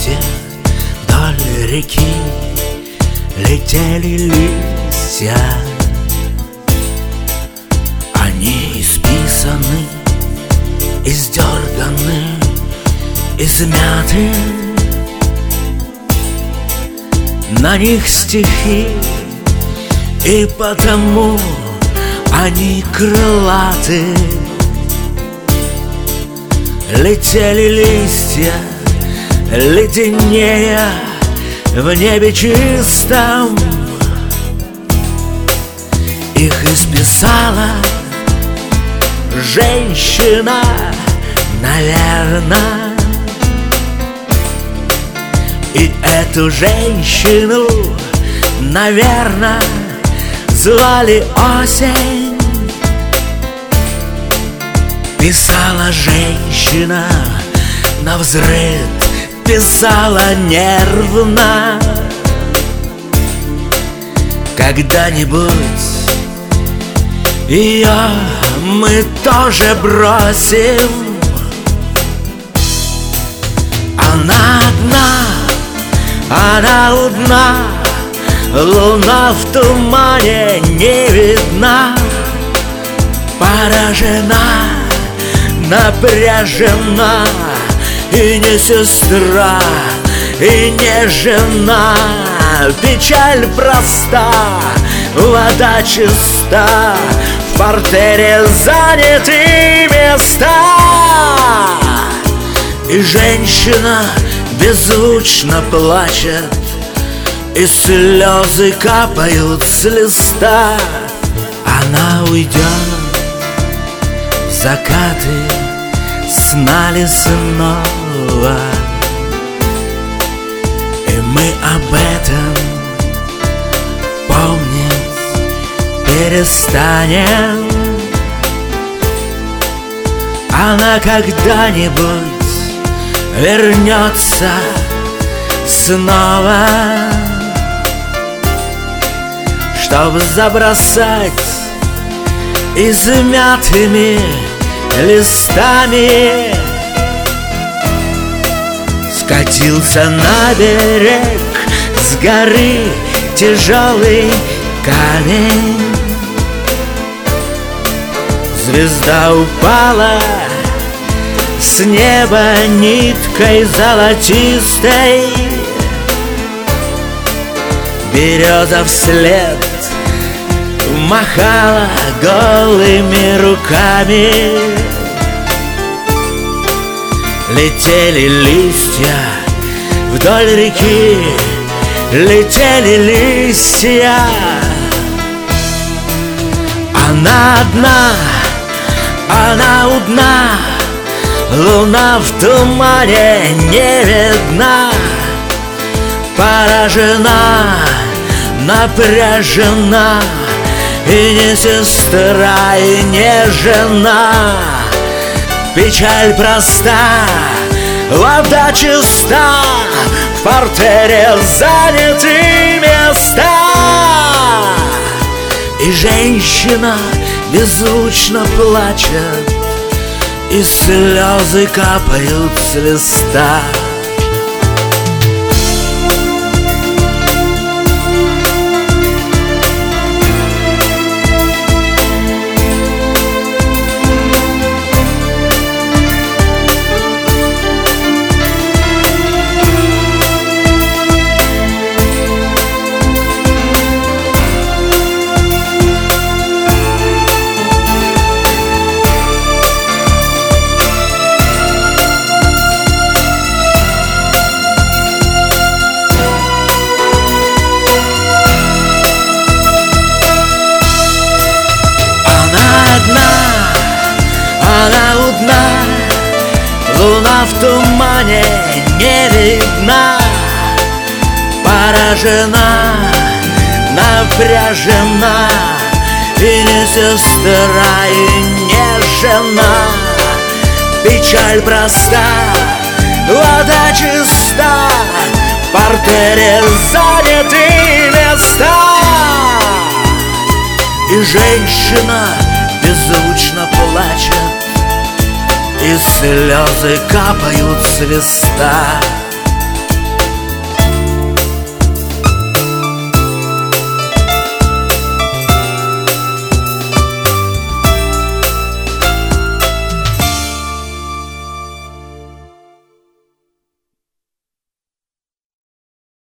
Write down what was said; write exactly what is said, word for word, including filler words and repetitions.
листья вдоль реки, летели листья. Они исписаны, издерганы, измяты. На них стихи, и потому они крылаты. Летели листья, леденея в небе чистом. Их исписала женщина, наверно. И эту женщину, наверно, звали Осень. Писала женщина навзрыд, писала нервно. Когда-нибудь ее мы тоже бросим. Она одна, она у дна, луна в тумане не видна. Поражена, напряжена, и не сестра, и не жена. Печаль проста, вода чиста, в портере заняты места. И женщина беззвучно плачет, и слезы капают с листа. Она уйдет в закаты сна лесного, и мы об этом помнить перестанем. Она когда-нибудь вернется снова, чтобы забросать измятыми листами. Скатился на берег с горы тяжелый камень. Звезда упала с неба ниткой золотистой. Береза вслед махала голыми руками. Летели листья вдоль реки, летели листья. Она одна, она у дна, луна в тумане не видна. Поражена, напряжена, и не сестра, и не жена. Печаль проста, вода чиста, в портере заняты места. И женщина беззвучно плачет, и слезы капают с листа. Она у дна, луна в тумане не видна. Поражена, напряжена, и не сестра, и не жена. Печаль проста, вода чиста, в портере заняты места. И женщина беззвучно плачет, и слезы капают с листа.